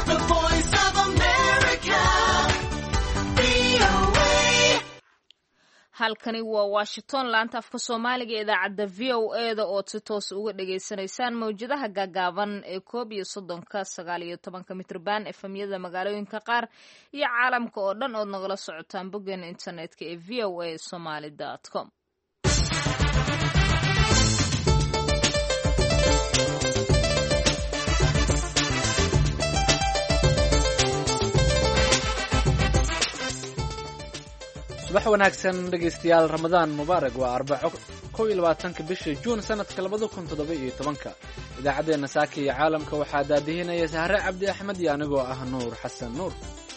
The Voice of America. VOA. halkani waa Washington laanta afka Soomaaliga idaacadda VOA-da oo si toos uga dhageysanaysaan mawjadaha gaagaaban ee 19 mitrban FM-yada magaalooyinka qaar iyo caalamka oo dhan oo nagala socotaan boggeena internetka ee voasomali.com. subax wanaagsan dhegaystayaal ramadaan mubaarak waa 21 bisha juun sanadka 2017 idaacadeena saaka iyo caalamka waxaa daadihinaya sahre cabdi axmed iyo anigoo ah nuur xasan nuur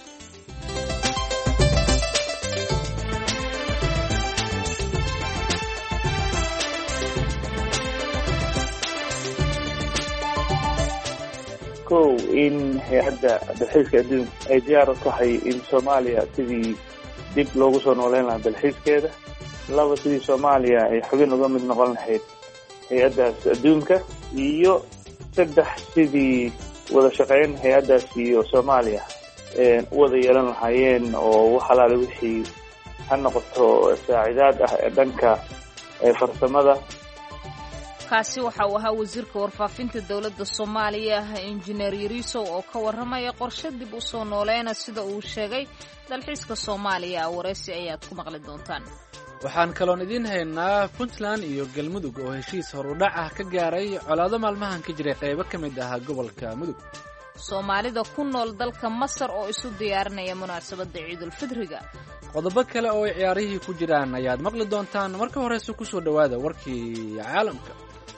kow in hay-adda dalxiiska adduunka ay diyaar u tahay in soomaaliya sidii dib loogu soo nooleyn lahaa dalxiiskeeda. laba, sidii soomaaliya ay xubin uga mid noqon lahayd hay-addaas adduunka. iyo 3, sidii wada shaqeyn hay-addaas iyo soomaaliya u wada yeelan lahaayeen oo wax alaale wixii ha noqoto saacidaad ah ee dhanka farsamada. kaasi waxa uu ahaa wasiirka warfaafinta dowladda Soomaaliya injineer Yariso oo ka waramaya qorshe dib u soo nooleena sida uu sheegay dalxiiska Soomaaliya. wareysi ayaad ku maqli doontaan. waxaan kaloon idiin haynaa Puntland iyo Galmudug oo heshiis horudhac ah ka gaaray colaado maalmahan ka jiray qaybo ka mid ah gobolka Mudug. Soomaalida ku nool dalka Masar oo isu diyaarinaya munaasabadda Ciidul Fidriga. qodobo kale oo ciyaarihii ku jiraan ayaad maqli doontaan. marka horeyse ku soo dhawaada warkii caalamka.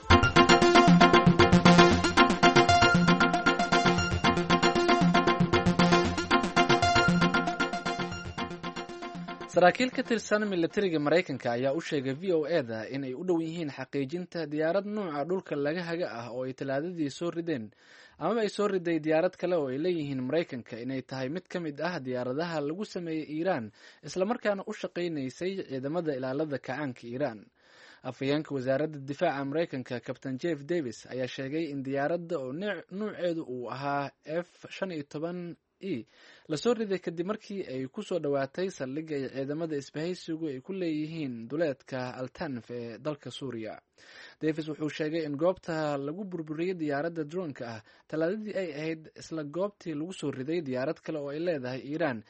saraakiil ka tirsan militariga Mareykanka ayaa u sheegay VOA-da in ay u dhow yihiin xaqiijinta diyaarad nuuca dhulka laga haga ah oo ay talaadadii soo rideen ama ay soo riday diyaarad kale oo ay leeyihiin Mareykanka inay tahay mid ka mid ah diyaaradaha lagu sameeyay Iiraan islamarkaana u shaqaynaysay ciidamada ilaalada kacaanka Iiraan. afhayeenka wasaaradda difaaca Mareykanka Captain Jeff Davis ayaa sheegay in diyaaradda oo nuuceedu uu ahaa F-15E lasoo riday kadib markii ay ku soo dhowaatay saldhigga ay ciidamada isbahaysigu ay ku leeyihiin duleedka Altanf ee dalka Suuriya. Davis wuxuu sheegay in goobta lagu burburiyey diyaaradda droonka ah talaadadii ay ahayd isla goobtii lagu soo riday diyaarad kale oo ay leedahay Iiraan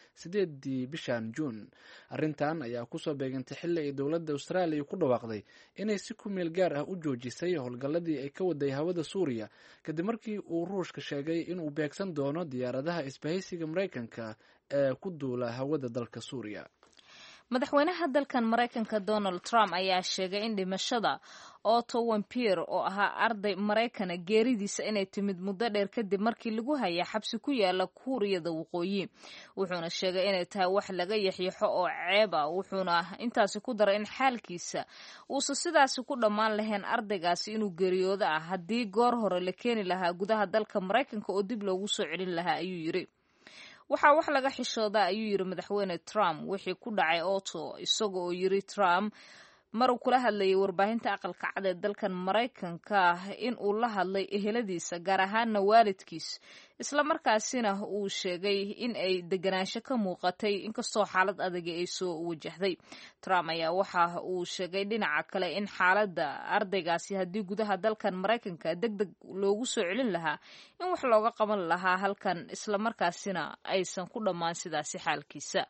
8 bishan Juun. arrintan ayaa kusoo beegantay xilli ay dowladda Australia ku dhawaaqday inay si ku meel gaar ah u joojisay howlgalladii ay ka waday hawada Suuriya kadib markii uu Ruushka sheegay inuu beegsan doono diyaaradaha isbahaysiga Mareykanka ee ku duula hawada dalka Suuriya. madaxweynaha dalkan Mareykanka Donald Trump ayaa sheegay in dhimashada Otto Warmbier oo ahaa arday Mareykan geeridiisa inay timid muddo dheer kadib markii lagu hayay xabsi ku yaala Kuuriyada Waqooyi. wuxuuna sheegay inay tahay wax laga yaxyaxo oo ceeb ah. wuxuuna intaasi ku daray in xaalkiisa uusan sidaasi ku dhammaan lahayn ardaygaasi inuu geeriyoodo ah haddii goor hore la keeni lahaa gudaha dalka Mareykanka oo dib loogu soo celin lahaa ayuu yiri. waxaa wax laga xishooda ayuu yiri madaxweyne Trump wixii ku dhacay Otto isagoo oo yiri Trump mar uu kula hadlayay warbaahinta aqalka cad ee dalkan Mareykanka in uu la hadlay eheladiisa gaar ahaan waalidkiis isla markaasina uu sheegay in ay deganaansho ka muuqatay inkastoo xaalad adag ay soo wajahday. Trump ayaa waxa uu sheegay dhinaca kale in xaaladda ardaygaasi haddii gudaha dalkan Mareykanka degdeg loogu soo celin lahaa in wax looga qaban lahaa halkan isla markaasina aysan ku dhammaan sidaasi xaalkiisa.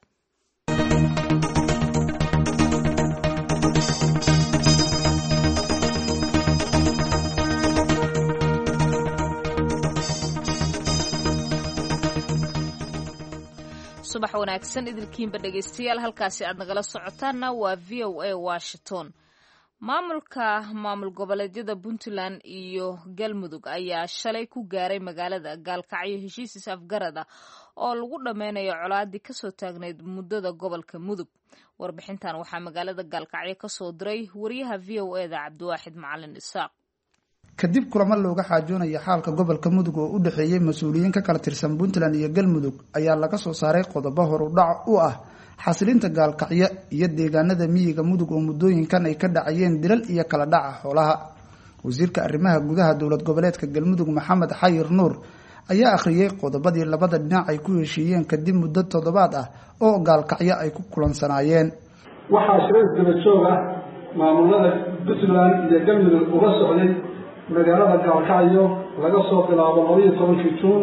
subax wanaagsan idilkiinba dhegaystayaal halkaasi aad nagala socotaanna waa VOA Washington. maamul goboleedyada Puntland iyo Galmudug ayaa shalay ku gaaray magaalada Gaalkacyo heshiis is-afgarad ah oo lagu dhameynayo colaadii kasoo taagneyd muddada gobolka Mudug. warbixintan waxaa magaalada Gaalkacyo kasoo diray wariyaha VOA-da Cabdiwaaxid Macalin Isaaq. kadib kulamo looga xaajoonayo xaalka gobolka Mudug oo u dhaxeeyay mas'uuliyiin ka kala tirsan Puntland iyo Galmudug ayaa laga soo saaray qodobo horudhac u ah xasilinta Gaalkacyo iyo deegaanada miyiga Mudug oo muddooyinkan ay ka dhacayeen dilal iyo kala dhaca xoolaha. wasiirka arrimaha gudaha dowlad goboleedka Galmudug Maxamed Xayir Nuur ayaa akhriyay qodobadii labada dhinac ay ku heshiiyeen kadib muddo toddobaad ah oo gaalkacyo ay ku kulansanaayeen. waxaa shirar daba joog ah maamulada Puntland iyo Galmudug uga socday magaalada Gaalkacyo laga soo bilaabo 12 Juun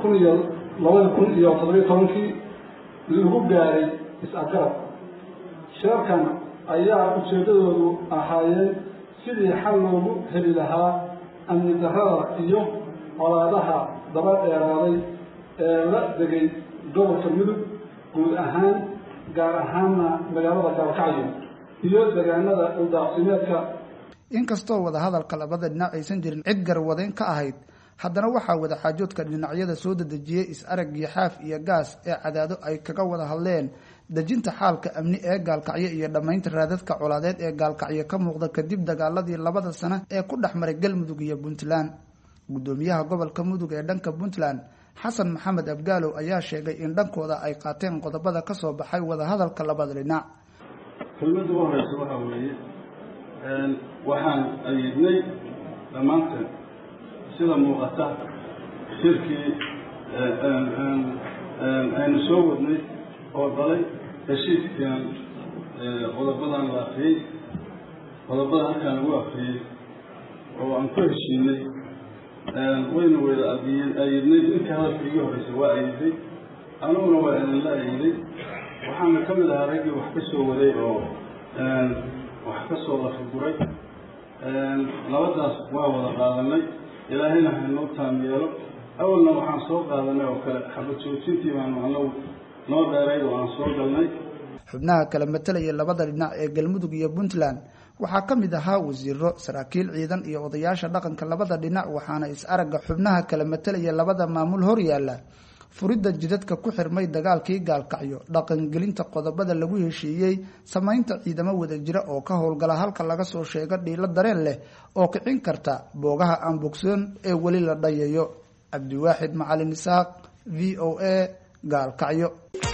2017 lagu gaaray is-afgarad. shirarkan ayaa ujeedadoodu ahaayeen sidii xal loogu heli lahaa amni darrada iyo colaadaha daba dheeraaday ee la degay gobolka Mudug guud ahaan gaar ahaanna magaalada Gaalkacyo iyo deegaanada uldaaqsimeedka. inkastoo wada hadalka labada dhinac aysan jirin cid garwadeyn ka ahayd, haddana waxaa wada xaajoodka dhinacyada soo dedejiyey is-aragii Xaaf iyo Gaas ee Cadaado ay kaga wada hadleen dejinta xaalka amni ee Gaalkacyo iyo dhamaynta raadadka colaadeed ee Gaalkacyo ka muuqda kadib dagaaladii labada sano ee ku dhexmaray Galmudug iyo Puntland. gudoomiyaha gobolka Mudug ee dhanka Puntland Xasan Maxamed Abgaalow ayaa sheegay in dhankooda ay qaateen qodobada ka soo baxay wada hadalka labada dhinac. kelmadda ugu horeysa waxa weeye waxaan ayidnay dhammaanteen sida muuqata shirkii aynu soo wadnay oo dalay heshiiskan qodobadan la akhriyey qodobada halkaan lagu akhriyey oo aan ku heshiinay wayna wada ayidnay. inka hadalka iga horeysa waa ayiday, aniguna waa idinla ayiday. waxaana ka mid ahaa raggii wax ka soo waday oo wax ka soo lafaguray. labadaas waa wada qaadanay, ilaahayna haynoo taam yeelo. awalna waxaan soo qaadanay oo kale xabad joojintii baanu anagu noo dheerayd oo aan soo galnay. xubnaha kala matalaya labada dhinac ee Galmudug iyo Puntland waxaa ka mid ahaa wasiiro, saraakiil ciidan iyo odayaasha dhaqanka labada dhinac, waxaana is-aragga xubnaha kala matalaya labada maamul hor yaala furidda jidadka ku xirmay dagaalkii Gaalkacyo, dhaqangelinta qodobada lagu heshiiyey, samaynta ciidamo wada jira oo ka howlgala halka laga soo sheego dhiilo dareen leh oo kicin karta boogaha aan bogsoon ee weli la dhayayo. Cabdiwaaxid Macalin Isaaq, VOA, Gaalkacyo.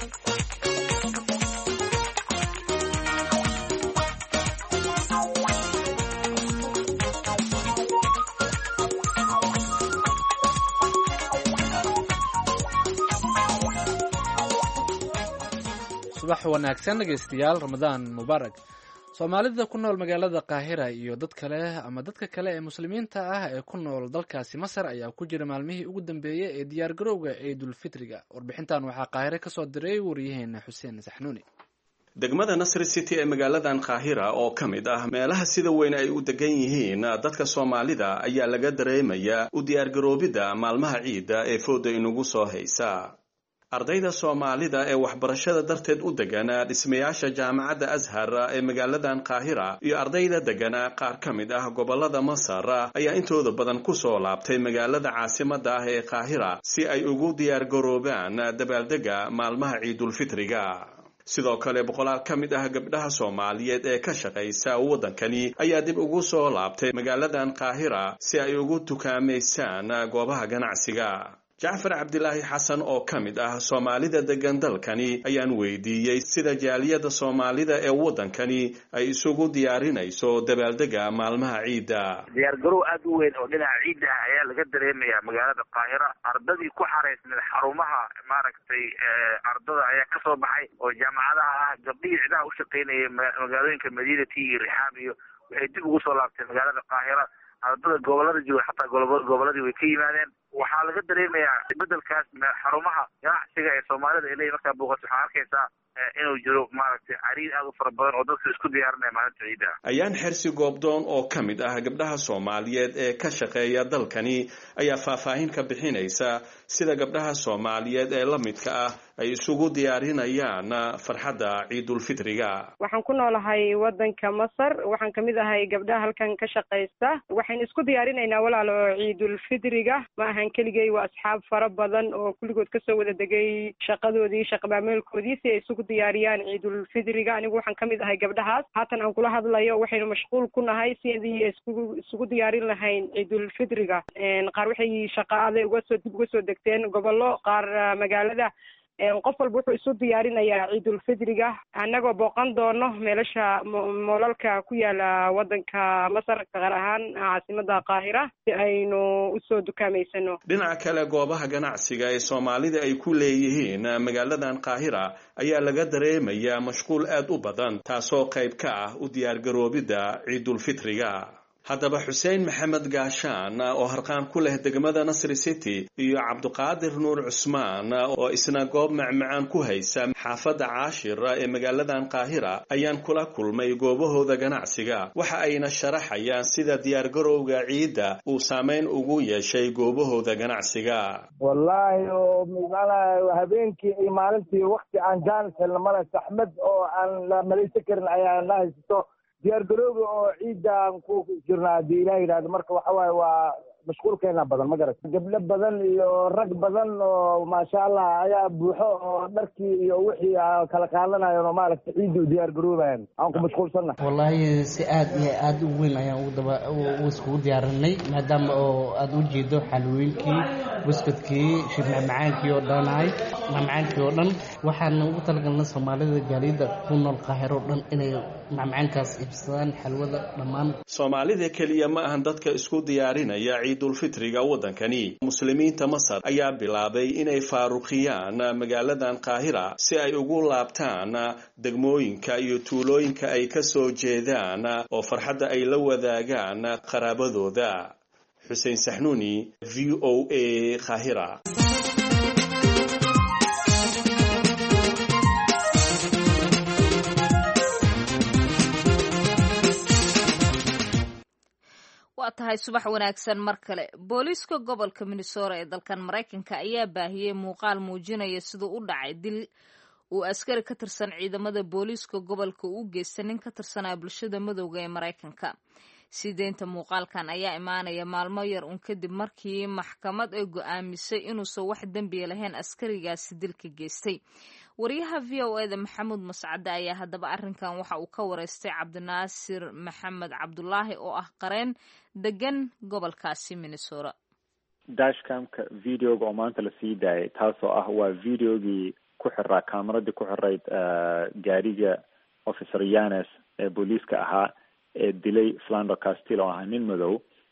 subax wanaagsan dhegeystayaal, Ramadaan Mubaarak. Soomaalida ku nool magaalada Qaahira iyo dadka kale ee muslimiinta ah ee ku nool dalkaasi Masar ayaa ku jira maalmihii ugu dambeeyay ee diyaar garowga Ciidul Fitriga. warbixintan waxaa Qaahire ka soo diray wariyaheena Xuseen Saxnuuni. degmada Nasr City ee magaaladan Qaahira oo ka mid ah meelaha sida weyn ay u degan yihiin dadka Soomaalida ayaa laga dareemayaa u diyaar garoobida maalmaha ciida ee fooda inagu soo haysa. ardayda Soomaalida ee waxbarashada darteed u degan dhismayaasha jaamacadda Azhar ee magaaladan Qaahira iyo ardayda degan qaar ka mid ah gobolada Masar ayaa intooda badan ku soo laabtay magaalada caasimadda ah ee Qaahira si ay ugu diyaar garoobaan dabaaldega maalmaha Ciidul Fitriga. sidoo kale boqolaal ka mid ah gabdhaha Soomaaliyeed ee ka shaqeysa wadankani ayaa dib ugu soo laabtay magaaladan Qaahira si ay ugu tukaameysaan goobaha ganacsiga. Jacfar Cabdilaahi Xasan oo ka mid ah Soomaalida degan dalkani ayaan weydiiyey sida jaaliyada Soomaalida ee wadankani ay isugu diyaarinayso dabaaldega maalmaha ciida. diyaar garow aad u weyn oo dhinaca ciida ayaa laga dareemayaa magaalada Qaahira. ardadii ku xareysnay xarumaha maaragtay ardada ayaa ka soo baxay oo jaamacadaha ah, gabdhihii ciidaha u shaqeynayay magaalooyinka Madiinati iyo Rixaab iyo waxay dib ugu soo laabtay magaalada Qaahira. ardada gobolada jooga xataa goboladii way ka yimaadeen. waxaa laga dareemayaa bedelkaas xarumaha ganacsiga ee Soomaalida ilaa markaa booqato waxaa arkaysaa inuu jiro maaragtay cariid aad u fara badan oo dadku isku diyaarinaya maalinta ciida. ayaan xirsi goobdoon oo ka mid ah gabdhaha Soomaaliyeed ee ka shaqeeya dalkani ayaa faahfaahin ka bixinaysa sida gabdhaha Soomaaliyeed ee la midka ah ay isugu diyaarinayaan farxadda Ciidul Fitriga. waxaan ku noolahay wadanka Masar, waxaan kamid ahay gabdhaha halkan ka shaqeysta. waxaan isku diyaarinaynaa walaalo Ciidul Fitriga, ma ahan keligay, waa asxaab fara badan oo kulligood kasoo wada degay shaqadoodii shaqabaameelkoodii si ay isugu diyaariyaan Ciidul Fitriga. anigu waxaan kamid ahay gabdhahaas. haatan aan kula hadlayo waxaynu mashquul ku nahay sidii isugu diyaarin lahayn Ciidul Fitriga. qaar waxay shaqaade dib uga soo degteen gobollo, qaar magaalada qof walba wuxuu isu diyaarinayaa ciidulfidriga annagoo booqan doono meelasha moolalka ku yaala waddanka masar gaar ahaan caasimada qaahira si aynu usoo dukaameysano. dhinaca kale goobaha ganacsiga ee soomaalida ay ku leeyihiin magaaladan qaahira ayaa laga dareemayaa mashquul aad u badan taasoo qayb ka ah u diyaargaroobidda ciidulfitriga. haddaba xuseen maxamed gaashaan oo harqaan ku leh degmada nasri city iyo cabdiqaadir nuur cusmaan oo isna goob macmacaan ku haysa xaafadda caashir ee magaaladan qaahira ayaan kula kulmay goobahooda ganacsiga waxa ayna sharaxayaan sida diyaargarowga ciidda uu saameyn ugu yeeshay goobahooda ganacsiga. wallaahi habeenkii iyo maalintii wakti aan jaanis helna male saxmad oo aan la malaysan karin ayaa la haysto diyaargaroobi oo ciidaan ku jirnaa haddii ilaah yidhahdo. marka waxa waaye waa mashquulkeena badan ma garat gabdho badan iyo rag badan oo maasha allah ayaa buuxo oo dharkii iyo wixii kala qaadanayan oo maaragtay ciidii u diyaargaroobayan aan ku mashquulsanna. wallaahi si aad iyo aad u weyn ayaan u iskugu diyaarinay maadaama oo aad u jeedo xalwooyinkii buskudkii shir macmacaankii oo dhanahay macmacaankii oo dhan waxaan ugu talagalnay soomaalida gaaliyada ku nool qaahiro o dhan inay macmacaankaas ibsadaan xalwada dhammaan. soomaalida keliya ma ahan dadka isku diyaarinaya ciidulfitriga waddankani. muslimiinta masar ayaa bilaabay inay faaruqiyaan magaaladan qaahira si ay ugu laabtaan degmooyinka iyo tuulooyinka ay ka soo jeedaan oo farxadda ay la wadaagaan qaraabadooda. xuseen saxnuuni, VOA, qaahira. waa tahay subax wanaagsan mar kale. booliiska gobolka Minnesota ee dalkan Mareykanka ayaa baahiyey muuqaal muujinaya siduu u dhacay dil uu askari ka tirsan ciidamada booliiska gobolka u geystay nin ka tirsanaa bulshada madowga ee Mareykanka. sideenta muuqaalkan ayaa imaanaya maalmo yar un kadib markii maxkamad ay go'aamisay inuusan wax dembiya lahayn askarigaasi dilka geystay. wariyaha VOA da maxamuud mascade ayaa haddaba arrinkan waxa uu ka wareystay cabdinaasir maxamed cabdulaahi oo ah qareen degan gobolkaasi Minnesota. dashcamka videoga oo maanta la sii daayay taasoo ah waa videogii ku xiraa kamaradii ku xirayd gaariga officer Yanes ee booliiska ahaa ee dilay Philando Castile oo ah nin madow.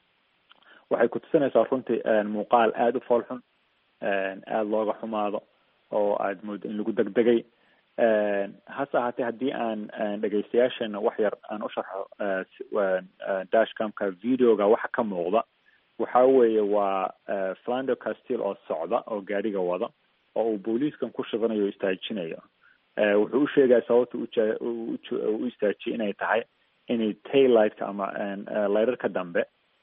waxay ku tusinaysaa runtii muuqaal aada u foolxun aada looga xumaado oo aada moodo in lagu degdegay. hase ahaatee haddii aan dhegaystayaasheena wax yar aan u sharxo dashcamka videoga waxa ka muuqda waxa weeye waa Philando Castile oo socda oo gaariga wada oo uu booliiskan ku shaqanayo o istaajinayo. wuxuu u sheegaya sababta u istaajiyay inay tahay inay taillightka ama layrarka dambe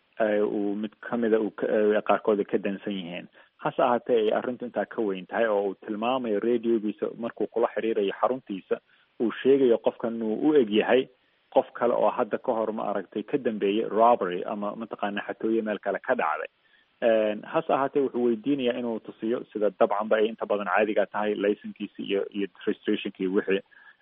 uu mid kamida qaarkooda ka dansan yihiin. hase ahaatee ay arrintu intaa ka weyn tahay oo uu tilmaamayo radiogiisa markuu kula xiriirayo xaruntiisa uu sheegayo qofkan uu u eg yahay qof kale oo hadda ka hor ma aragtay ka dambeeyey robbery ama mataqaana xatooye meel kale ka dhacday. hase ahaatee wuxuu weydiinayaa inuu tusiyo sida dabcanba ay inta badan caadiga tahay laysankiisi iyo registrationkii wixii.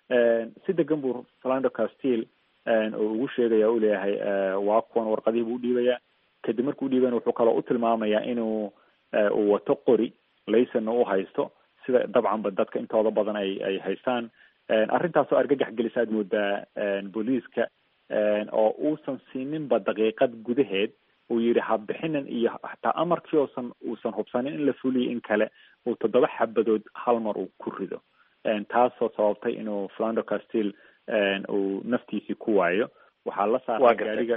si degan buu Philando Castile oo ugu sheegaya u leeyahay waa kuwan warqadihii buu udhiibayaa. kadib markuu udhiibayna wuxuu kaloo u tilmaamayaa inuu uu wato qori laysanna u haysto sida dabcanba dadka intooda badan ay haystaan. arrintaasoo argagax gelisa aad moodaa booliiska oo uusan siininba daqiiqad gudaheed uu yidhi habixinin iyo hataa amarkii uusan hubsanin in la fuliyo in kale uu 7 xabadood hal mar uu ku rido. taasoo sababtay inuu Philando Castile uu naftiisii ku waayo. waxaa la saaray gaariga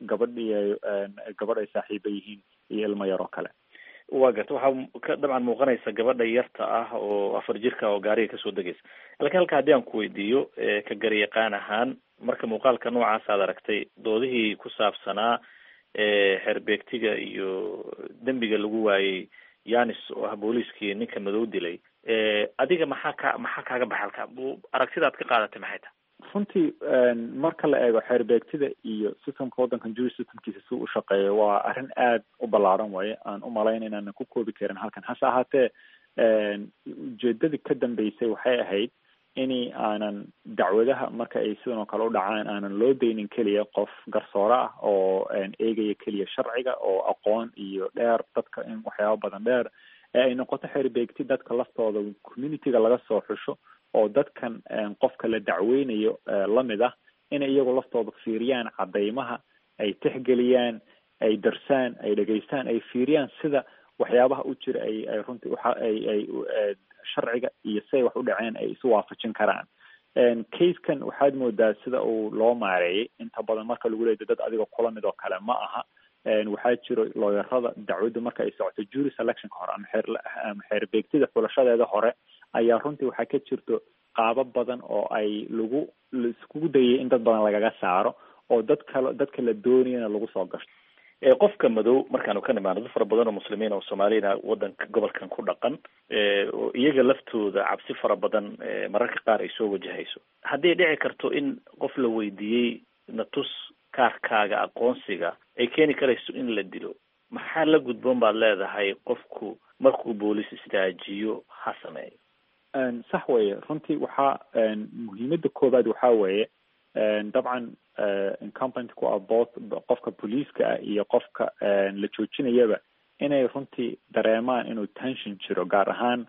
gabadh ay saaxiiba yihiin iyo ilmo yar oo kale. waa garta waxaa dabcan muuqanaysa gabadha yarta ah oo 4 jirka oo gaariga kasoo degaysa. laakiin halka haddii aan ku weydiiyo ka garyaqaan ahaan marka muuqaalka noocaas aad aragtay doodihii ku saabsanaa xerbeegtiga iyo dembiga lagu waayey Yanis oo ah booliiskii ninka madow dilay, adiga maxaa kaaga baxay halka aragtidaad ka qaadatay maxay tahay? runtii marka la eego xeerbeegtida iyo systemka waddankan jury systemkiisa si u shaqeeyo waa arrin aada u ballaaran waaye. aan u malayn inaanan ku koobi karin halkan. hase ahaatee ujeedadii ka dambeysay waxay ahayd in aanan dacwadaha marka ay sidan oo kale u dhacaan aanan loo daynin keliya qof garsoore ah oo eegaya keliya sharciga oo aqoon iyo dheer dadka in waxyaaba badan dheer ay noqoto xerbeegti dadka laftooda communityga laga soo xusho oo dadkan qofka la dacweynayo lamid ah inay iyagu laftooda fiiriyaan cadeymaha ay tixgeliyaan ay darsaan ay dhegeystaan ay fiiriyaan sida waxyaabaha u jira ay runtii ay sharciga iyo siday wax u dhaceen ay isu waafajin karaan casekan waxaad moodaa sida uu loo maareeyay inta badan marka lagu leeyahay dad adiga kula mid oo kale ma aha waxaa jiro looyarada dacwadda marka ay socoto jury selectionka hore ama xeerbeegtida xulashadeeda hore ayaa runtii waxaa ka jirto qaabo badan oo ay laiskugu dayay in dad badan lagaga saaro oo dadka la doonayana lagu soo gasho qofka madow markaanu ka nimaano dad fara badan oo muslimiin oo soomaalina wadanka gobolkan ku dhaqan oo iyaga laftooda cabsi fara badan mararka qaar ay soo wajahayso haddii dhici karto in qof la weydiiyey natus kaarkaaga aqoonsiga ay keeni karayso in la dilo maxaa la gudboon baad leedahay qofku markuu boolis istaajiyo ha sameeyo sax weeye runtii waxaa muhiimada koobaad waxaa weeye dabcan incumbent ku ah both qofka booliiska ah iyo qofka la joojinayaba inay runtii dareemaan inuu tension jiro gaar ahaan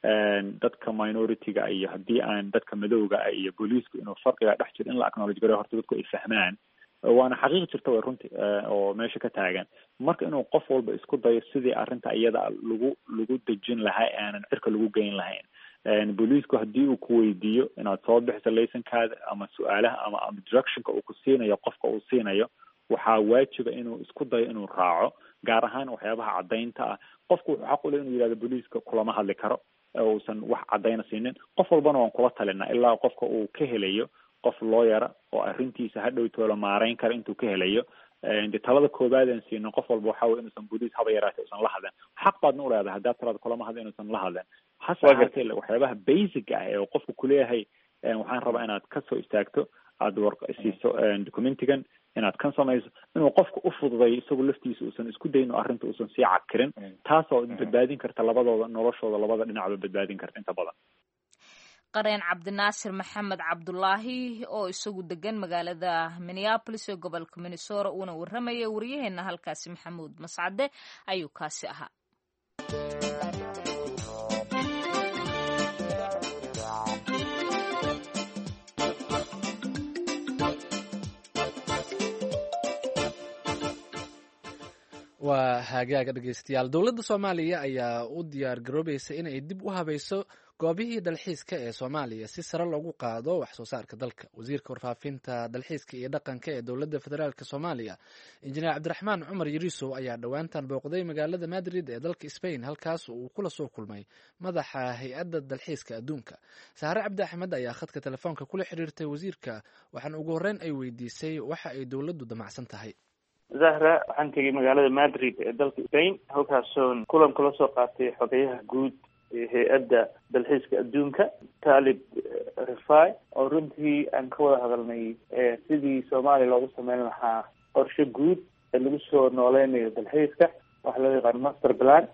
dadka minority-ga iyo haddii aan dadka madowga ah iyo booliisku inuu farqiga dhex jiro in la acknowledge gareyo horta dadku ay fahmaan waana xaqiiq jirta way runtii oo meesha ka taagan marka inuu qof walba isku dayo sidii arrinta iyada lagu dejin lahaa aanan cirka lagu geyn lahayn booliisku haddii uu ku weydiiyo inaad soo bixiso laysankaada ama su-aalaha ama directionka uu ku siinayo qofka uu siinayo waxaa waajiba inuu isku dayo inuu raaco gaar ahaan waxyaabaha caddaynta ah qofku wuxuu xaq u leh inuu yidhahdo booliiska kulama hadli karo uusan wax caddayna siinin qof walbana waan kula talinaa ilaa qofka uu ka helayo qof looyara oo arrintiisa hadhowtoola maareyn kara intuu ka helayo de talada koobaadaan siino qof walba waxaa wey inuusan booliis haba yaraatay usan la hadlen xaq baadna uleedahay haddaad talada kulama hadla inuusan la hadlen hase ahaatee waxyaabaha basic ah ee qofku kuleeyahay waxaan rabaa inaad kasoo istaagto aada siiso documentigan inaad kan samayso inuu qofka u fududayo isagoo laftiisa uusan isku dayno arrinta uusan sii cakirin taasoo badbaadin karta labadooda noloshooda labada dhinacba badbaadin karta inta badan qareen cabdinaasir maxamed cabdulaahi oo isagu degan magaalada minneapolis ee gobolka minnesota uuna warramaya waryaheena halkaasi maxamuud mascade ayuu kaasi ahaa waa hagaaga dhegeystayaal dowladda soomaaliya ayaa u diyaar garoobaysa inay dib u habayso goobihii dalxiiska ee soomaaliya si sare loogu qaado wax soo saarka dalka wasiirka warfaafinta dalxiiska iyo dhaqanka ee dowladda federaalk soomaaliya injineer cabdiraxmaan cumar yariisow ayaa dhowaantan booqday magaalada madrid ee dalka spain halkaas uu kula soo kulmay madaxa hay-adda dalxiiska adduunka saare cabdi axmed ayaa khadka telefoonka kula xiriirtay wasiirka waxaana ugu horreyn ay weydiisay waxa ay dowladdu damacsan tahay zahra waxaan tegay magaalada madrid ee dalka spain halkaasoon kulan kula soo qaatay xogeyaha guud ee hay-adda dalxiiska adduunka talib rifai oo runtii aan ka wada hadalnay sidii soomaaliya loogu sameyn lahaa qorshe guud ee lagu soo nooleynayo dalxiiska waxa loo yaqaan master plan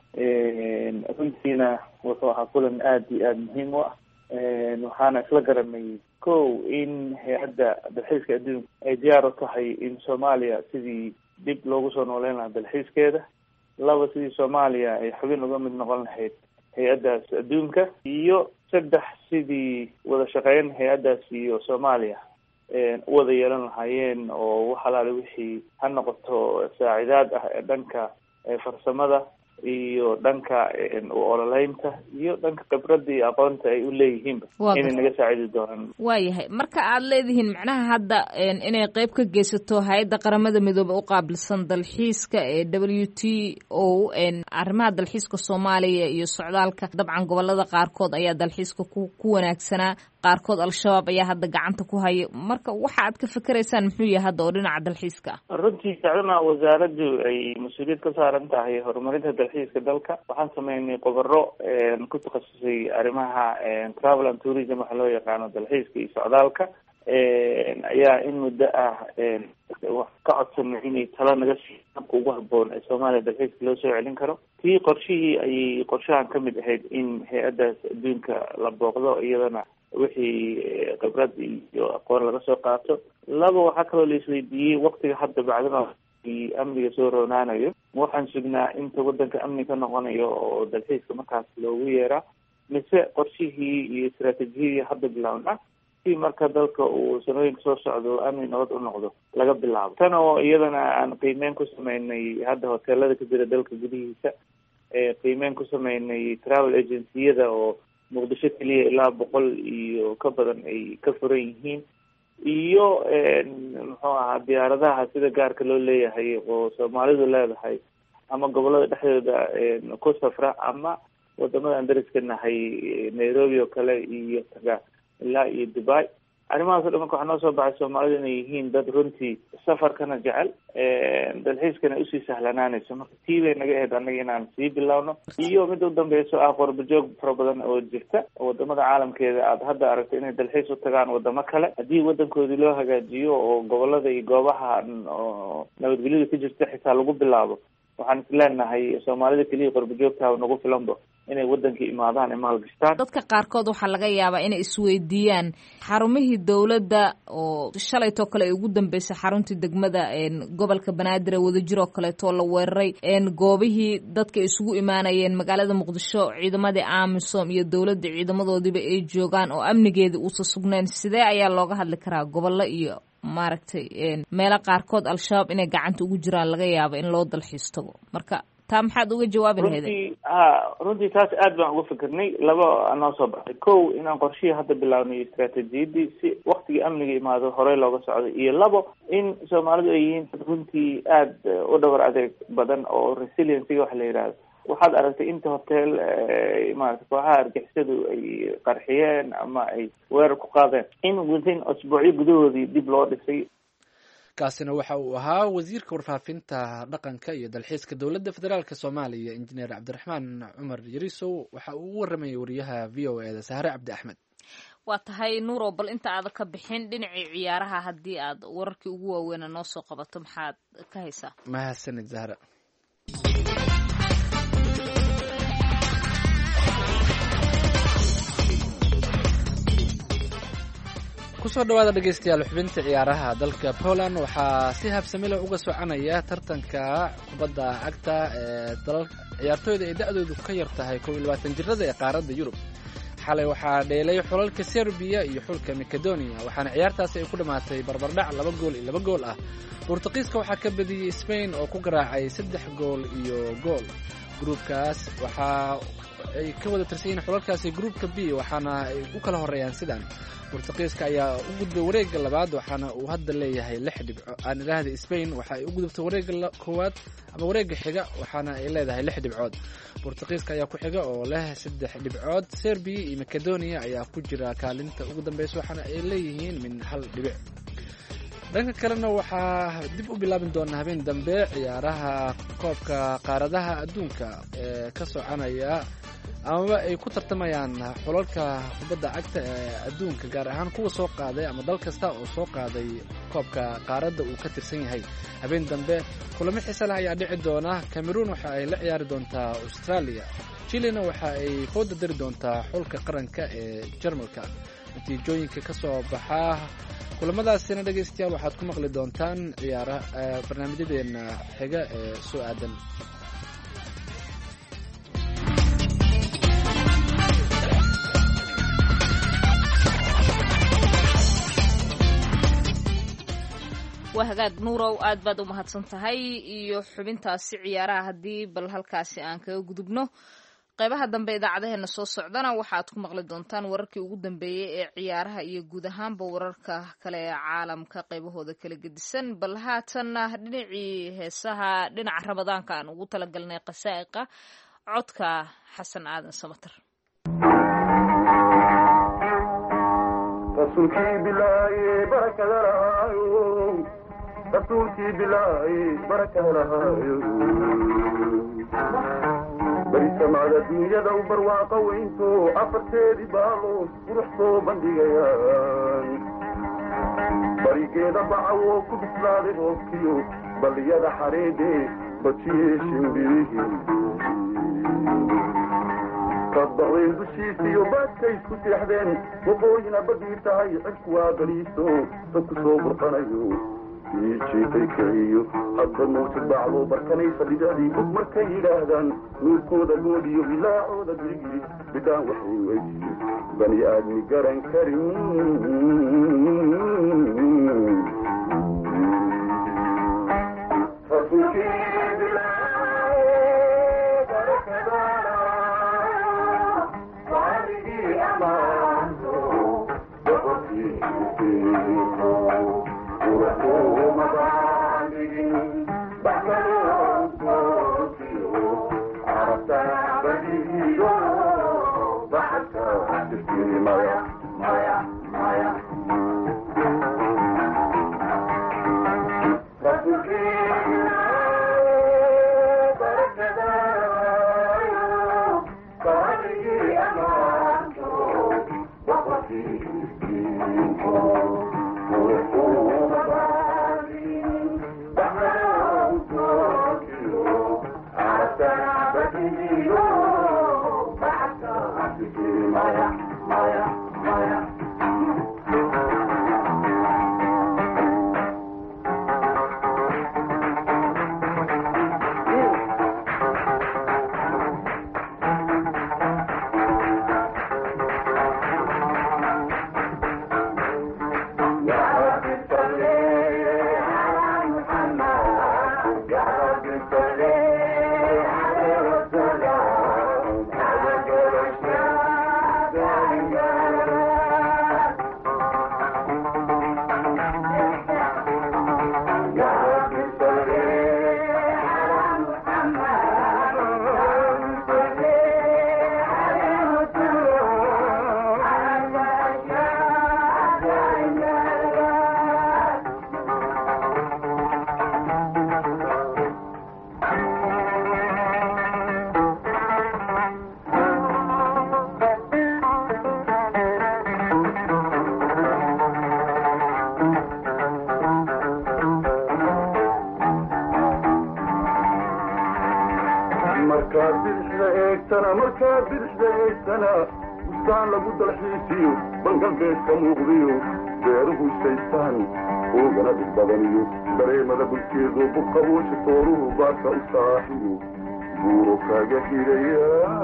runtiina wuxuu ahaa kulan aada iyo aada muhiim u ah waxaana isla garanay kow in hay-adda dalxiiska adduunka ay diyaar u tahay in soomaaliya sidii dib loogu soo nooleyn lahaa dalxiiskeeda laba sidii soomaaliya ay xubin uga mid noqon lahayd hay-addaas adduunka iyo saddex sidii wada shaqeyn hay-addaas iyo soomaaliya u wada yeelan lahaayeen oo wax alaale wixii ha noqoto saacidaad ah ee dhanka farsamada iyo dhanka ololeynta iyo dhanka khibradda iyo aqoonta ay u leeyihiinba inay naga saacidi doonaan waayahay marka aad leedihiin macnaha hadda inay qeyb ka geysato hay-adda qaramada midoobe u qaabilsan dalxiiska ee w t o arrimaha dalxiiska soomaaliya iyo socdaalka dabcan gobolada qaarkood ayaa dalxiiska ku wanaagsanaa qaarkood al-shabaab ayaa hadda gacanta ku haya marka waxa aad ka fikeraysaan muxuu yahay hadda oo dhinaca dalxiiska ah runtii sacdana wasaaraddu ay mas-uuliyad ka saaran tahay horumarinta dalxiiska dalka waxaan sameynay qobaro ku takhasusay arrimaha travel and tourism waxa loo yaqaano dalxiiska iyo socdaalka ayaa in muddo ah wax ka codsanay inay talo naga siiyo habka ugu haboon ee soomaaliya dalxiiska loo soo celin karo tii qorshihii ayay qorshahan ka mid ahayd in hay-addaas adduunka la booqdo iyadana wixii khibrad iyo aqoon laga soo qaato laba waxaa kaloo la isweydiiyey waktiga hadda bacdama amniga soo roonaanayo waxaan sugnaa inta wadanka amni ka noqonayo oo dalxiiska markaas loogu yeeraa mise qorshihii iyo istaraatiijiyadii hadda bilaawna si marka dalka uu sanooyinka soo socdo amni nabad u noqdo laga bilaabo tan oo iyadana aan qiimeyn ku sameynay hadda hoteelada ka jira dalka gudihiisa qiimeyn ku sameynay travel agenciyada oo muqdisho keliya ilaa 100 iyo ka badan ay ka furan yihiin iyo muxuu ahaa diyaaradaha sida gaarka loo leeyahay oo soomaalidu leedahay ama gobolada dhexdooda ku safra ama wadamada aan dariska nahay Nairobi oo kale iyo taga ilaa iyo Dubai arrimahaas oo dhan waxaa noo soo baxay Soomaalidu inay yihiin dad runtii safarkana jecel dalxiiskana usii sahlanaanayso marka tii bay naga ahayd annaga inaan sii bilowno iyo mid u dambeyso ah qurbajoog fara badan oo jirta wadamada caalamkeeda aad hadda aragto inay dalxiis u tagaan wadamo kale haddii wadankoodii loo hagaajiyo oo gobolada iyo goobaha nabadgelyada ka jirta xitaa lagu bilaabo waxaan isleenahay Soomaalida kaliya qurbajoogta nagu filanba inay wadanka imaadaan ay maalgashtaan dadka qaarkood waxaa laga yaabaa inay isweydiiyaan xarumihii dowladda oo shalaytoo kale ay ugu dambeysay xaruntii degmada gobolka Banaadir ee wadajir oo kaleeto la weeraray goobihii dadka isugu imaanayeen magaalada Muqdisho ciidamadii AMISOM iyo dowladda ciidamadoodiiba ay joogaan oo amnigeeda uusan sugnayn sidee ayaa looga hadli karaa gobollo iyo maaragtay meelo qaarkood al-shabaab inay gacanta ugu jiraan laga yaabo in loo dalxiis tago marka taa maxaad uga jawaabi lahayd runtii taas aad baan uga fikirnay laba noo soo baxay kow inaan qorshihii hadda bilaabnay istaraatiijiyadii si waktigii amniga imaado horey looga socday iyo labo in Soomaalidu ay yihiin runtii aad u dhabar adeeg badan oo resiliency wax la yiraahdo waxaad aragtay inta hotel maaragtay kooxaha argixisadu ay qarxiyeen ama ay weerar ku qaadeen in within usbuucyo gudahoodii dib loo dhisay kaasina waxa uu ahaa wasiirka warfaafinta dhaqanka iyo dalxiiska dowladda federaalk Soomaaliya injineer Cabdiraxmaan Cumar Yarisow waxa uu u waramayay wariyaha VOA da Sahre Cabdi Axmed waa tahay nuuro bal inta aad ka bixin dhinacii ciyaaraha haddii aad wararkii ugu waaweyn noo soo qabato maxaad ka haysaa mahadsanid Zahra kusoo dhawaada dhegeystayaal xubinta ciyaaraha dalka Poland waxaa si habsami leh uga soconaya tartanka kubadda cagta ee ciyaartooyda ay da'doodu ka yar tahay 22 jirada ee qaaradda Yurub xalay waxaa dheelay xulalka Serbia iyo xulka Macedonia waxaana ciyaartaasi ay ku dhamaatay barbardhac 2 gool iyo 2 gool ah Boortaqiiska waxaa ka badiyay Spain oo ku garaacay 3 gool iyo gool groupkaas waxaa ay ka wada tirsan yihiin xulalkaasi groupka B waxaana ay u kala horeeyaan sidaan Boortaqiiska ayaa u gudbay wareegga labaad waxaana uu hadda leeyahay 6 dhibco aan iraahday Spain waxa ay u gudubtay wareegga koowaad ama wareegga xiga waxaana ay leedahay 6 dhibcood Boortaqiiska ayaa ku xiga oo leh 3 dhibcood Serbia iyo Macedonia ayaa ku jira kaalinta ugu dambaysa waxaana ay leeyihiin min 1 dhibic dhanka kalena waxaa dib u bilaabin doona habeen dambe ciyaaraha koobka qaaradaha adduunka ee ka soconaya ama ay ku tartamayaan xulalka kubadda cagta ee adduunka gaar ahaan kuwa soo qaaday ama dal kasta oo soo qaaday koobka qaaradda uu ka tirsan yahay habeen dambe kulamo xiiso leh ayaa dhici doona Cameroon waxa ay la ciyaari doontaa Australia Chile-na waxa ay fooda dari doontaa xulka qaranka ee Jarmalka natiijooyinka ka soo baxa kulamadaasina dhageystayaal waxaad ku maqli doontaan ciyaaraha barnaamijyadeena xiga ee soo aadan waa hagaag nuurow aad baad u mahadsan tahay iyo xubintaasi ciyaaraha haddii bal halkaasi aan kaga gudubno qaybaha dambe idaacadaheena soo socdana waxaad ku maqli doontaan wararkii ugu dambeeyey ee ciyaaraha iyo guud ahaanba wararka kale ee caalamka qaybahooda kala gedisan bal haatanna dhinacii heesaha dhinaca ramadaanka aan ugu talagalnay qasaa'iqa codka xasan aadan samatar rasuulkii bilaaye barakada lahaayo rasuulkii bilaaye barakada lahaayo barisamada dunyada u barwaaqa weynto afarteedii baalood qurux soo bandhigayaan barigeeda bacawo ku bislaaday roobkiyo balliyada xareede bajiyee shimbirihi kadbaqdeen dushiisiyo baadkay isku seexdeen waqooyina badii tahay cidku waa bariiso dadku soo burqanayo jiitay kiciyo hadba mawjid bacdo barkanaysa dhidadii bug markay yidhaahdaan nuurkooda goodiyo bilaacooda girigiri bidhaan waxay weydiye bani aadmi garan karin markaa bidixda eegsana bustaan lagu dalxiisiyo bangalbeedka muuqdiyo beeruhu shaystaan oogana dhig badaniyo dareemada bulkeedu buqabuusha tooruhu baarka u saaxiyo buuro kaaga xidhaya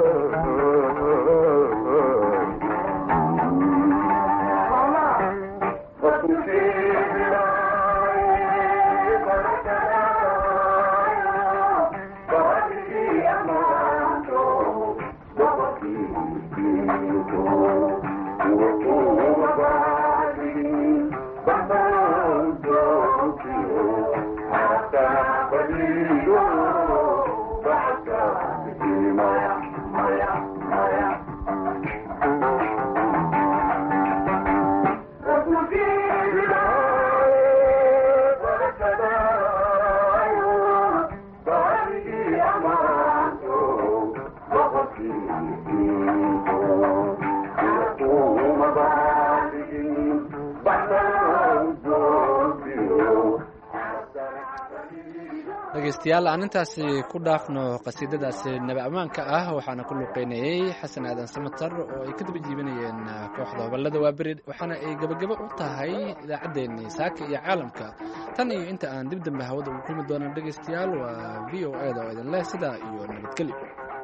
dhegeystayaal aan intaasi ku dhaafno qasiidadaasi nabi ammaanka ah waxaana ku luuqeynayey xasan aadan samatar oo ay ka daba jiibanayeen kooxda hobalada waaberi waxaana ay gebagabo u tahay idaacaddeenii saaka iyo caalamka tan iyo inta aan dib dambe hawada ugu kulmi doono dhegeystayaal waa v o a da oo idin leh sidaa iyo nabadgelyo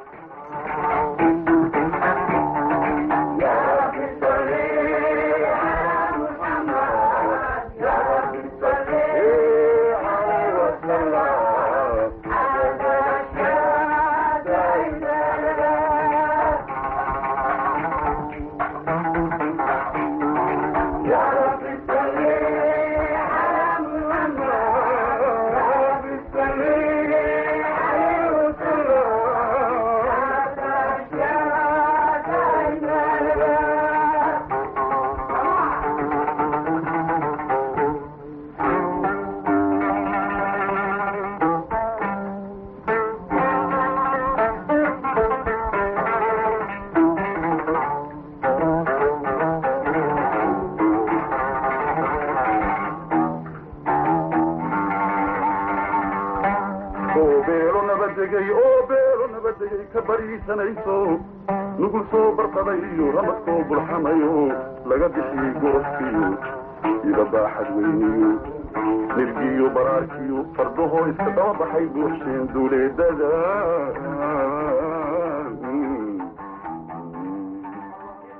nugul soo barqadayo ramad soo burxamayo laga bixiyey gorofkiyo ida baaxad weyniyo nirgiyo baraarkiyo fardahoo iska daba baxay buuxsheen duuleedada